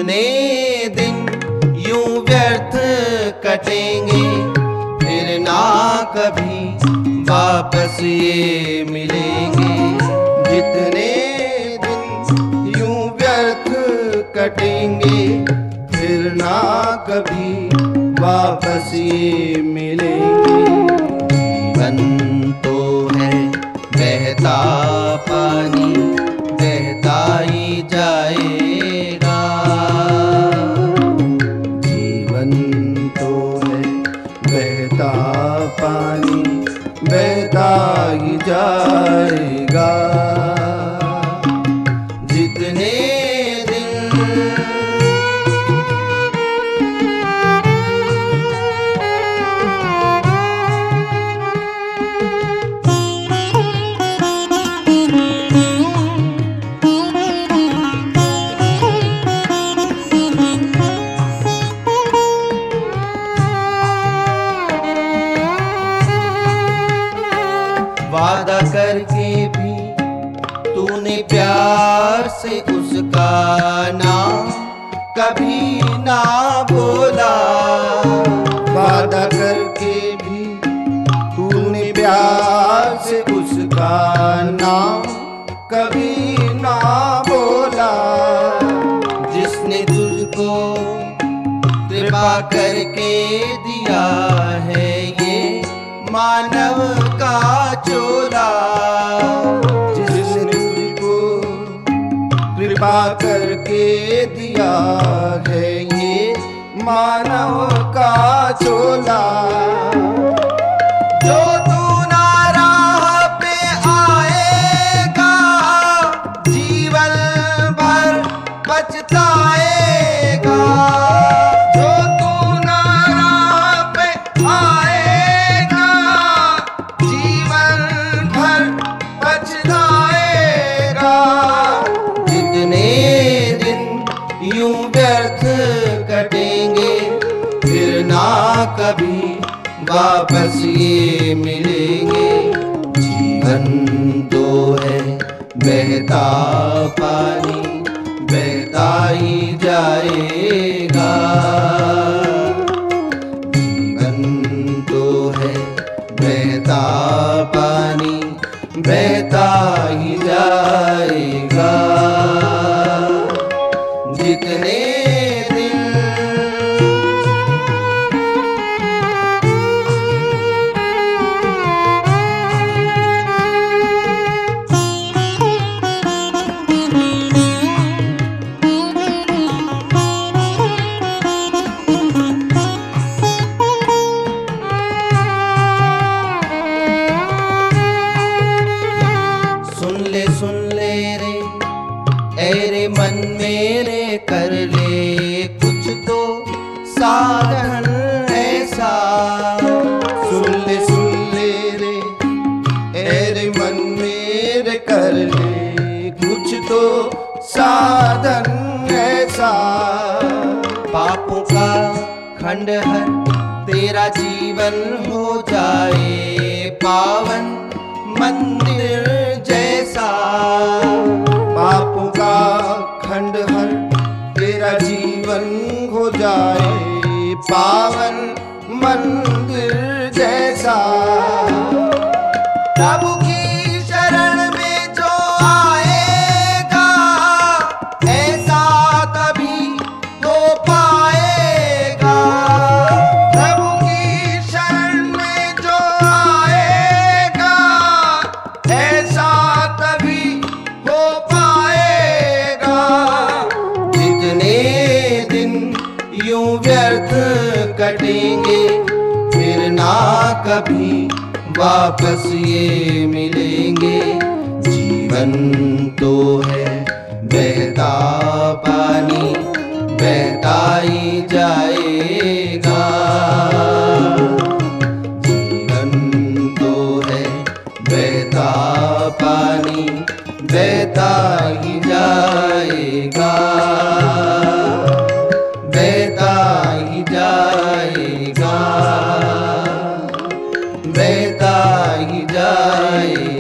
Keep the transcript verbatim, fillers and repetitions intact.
जितने दिन यूं व्यर्थ कटेंगे फिर ना कभी वापस ये मिलेंगे। जितने दिन यूं व्यर्थ कटेंगे फिर ना कभी वापस ये मिलेंगे। जीवन तो है बहता पानी, बहता ही जाएगा। जीवन तो है बहता पानी, बहता ही जाएगा। जितने वादा करके भी तूने प्यार से उसका नाम कभी ना बोला। वादा करके भी तूने प्यार से उसका नाम कभी ना बोला। जिसने तुझको कृपा करके दिया है ये मानव का चोला। जिसने तुझको कृपा करके दिया है ये मानव का चोला। जो तू ना राह पे आएगा जीवन भर पछताएगा। जो तू ना राह पे आएगा जीवन भर पछताएगा। जितने दिन यूं व्यर्थ कटेंगे फिर ना कभी वापस ये मिलेंगे। जीवन तो है बहता पानी, बहता ही जाएगा। जीवन तो है बहता पानी, बहता ही जाएगा। जितने सुन ले रे ऐरे मन मेरे, कर ले कुछ तो साधन ऐसा। सुन ले सुन ले रे ऐरे मन मेरे, कर ले कुछ तो साधन ऐसा। पापों का खंडहर तेरा जीवन हो जाए पावन मंदिर जैसा। पापों का खंडहर तेरा जीवन हो जाए पावन मंदिर जैसा। प्रभु की शरण में जो आएगा ऐसा तभी हो पाएगा। प्रभु की शरण में जो आएगा ऐसा तभी हो पाएगा। जितने दिन यूं व्यर्थ कटेंगे फिर ना कभी वापस ये मिलेंगे। जीवन तो है बहता पानी, बहता ही जाएगा। जीवन तो है बहता पानी, बहता ही जाएगा। बहता ही जाएगा, बहता ही जाएगा।